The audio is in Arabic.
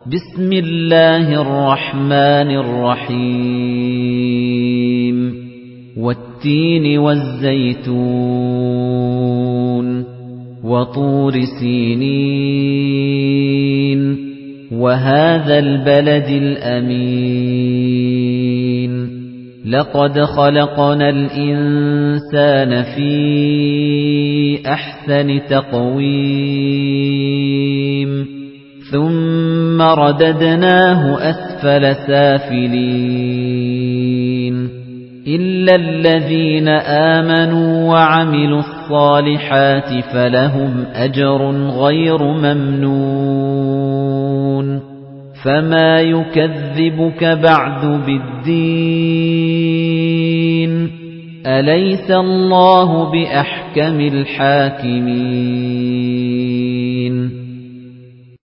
بسم الله الرحمن الرحيم والتين والزيتون وطور سينين وهذا البلد الأمين لقد خلقنا الإنسان في أحسن تقويم ثُمَّ رَدَدْنَاهُ أَسْفَلَ سَافِلِينَ إِلَّا الَّذِينَ آمَنُوا وَعَمِلُوا الصَّالِحَاتِ فَلَهُمْ أَجْرٌ غَيْرُ مَمْنُونٍ فَمَا يُكَذِّبُكَ بَعْدُ بِالدِّينِ أَلَيْسَ اللَّهُ بِأَحْكَمِ الْحَاكِمِينَ